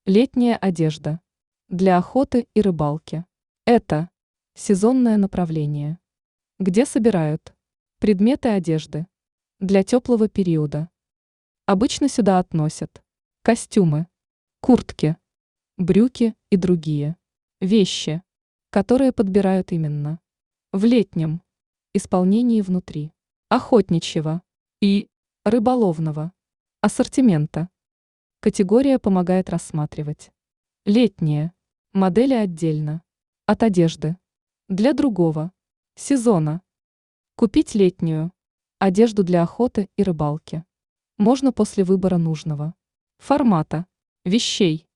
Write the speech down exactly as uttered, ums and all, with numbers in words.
Летняя одежда. Для охоты и рыбалки. Это сезонное направление. Где собирают предметы одежды для теплого периода. Обычно сюда относят костюмы, куртки, брюки и другие вещи, которые подбирают именно в летнем исполнении внутри охотничьего и рыболовного ассортимента. Категория помогает рассматривать летние модели отдельно от одежды для другого сезона. Купить летнюю одежду для охоты и рыбалки можно после выбора нужного формата вещей.